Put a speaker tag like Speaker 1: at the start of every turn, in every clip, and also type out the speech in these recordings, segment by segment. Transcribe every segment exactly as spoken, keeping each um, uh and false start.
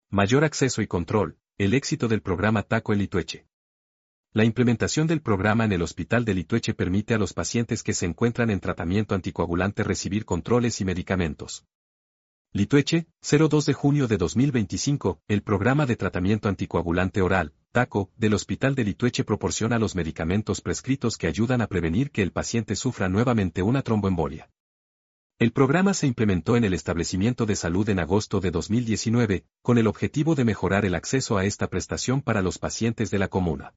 Speaker 1: Mayor acceso y control, el éxito del programa TACO en Litueche. La implementación del programa en el Hospital de Litueche permite a los pacientes que se encuentran en tratamiento anticoagulante recibir controles y medicamentos. Litueche, cero dos de junio de dos mil veinticinco, el programa de tratamiento anticoagulante oral, TACO, del Hospital de Litueche proporciona los medicamentos prescritos que ayudan a prevenir que el paciente sufra nuevamente una tromboembolia. El programa se implementó en el establecimiento de salud en agosto de dos mil diecinueve, con el objetivo de mejorar el acceso a esta prestación para los pacientes de la comuna.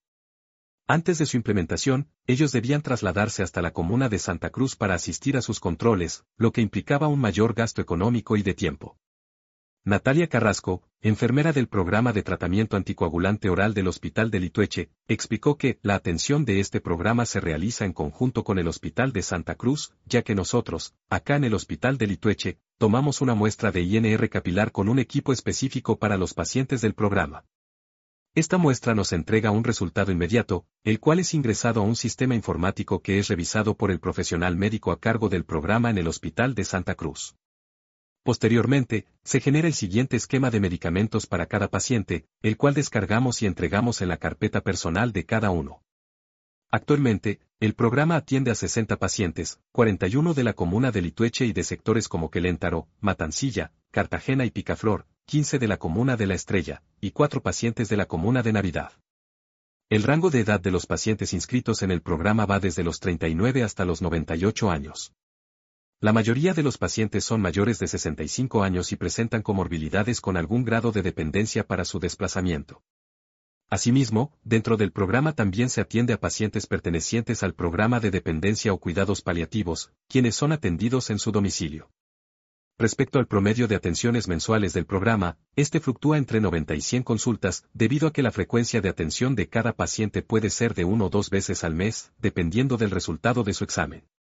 Speaker 1: Antes de su implementación, ellos debían trasladarse hasta la comuna de Santa Cruz para asistir a sus controles, lo que implicaba un mayor gasto económico y de tiempo. Natalia Carrasco, enfermera del programa de tratamiento anticoagulante oral del Hospital de Litueche, explicó que la atención de este programa se realiza en conjunto con el Hospital de Santa Cruz, ya que nosotros, acá en el Hospital de Litueche, tomamos una muestra de I N R capilar con un equipo específico para los pacientes del programa. Esta muestra nos entrega un resultado inmediato, el cual es ingresado a un sistema informático que es revisado por el profesional médico a cargo del programa en el Hospital de Santa Cruz. Posteriormente, se genera el siguiente esquema de medicamentos para cada paciente, el cual descargamos y entregamos en la carpeta personal de cada uno. Actualmente, el programa atiende a sesenta pacientes, cuarenta y uno de la comuna de Litueche y de sectores como Queléntaro, Matancilla, Cartagena y Picaflor, quince de la comuna de La Estrella, y cuatro pacientes de la comuna de Navidad. El rango de edad de los pacientes inscritos en el programa va desde los treinta y nueve hasta los noventa y ocho años. La mayoría de los pacientes son mayores de sesenta y cinco años y presentan comorbilidades con algún grado de dependencia para su desplazamiento. Asimismo, dentro del programa también se atiende a pacientes pertenecientes al programa de dependencia o cuidados paliativos, quienes son atendidos en su domicilio. Respecto al promedio de atenciones mensuales del programa, este fluctúa entre noventa y cien consultas, debido a que la frecuencia de atención de cada paciente puede ser de uno o dos veces al mes, dependiendo del resultado de su examen.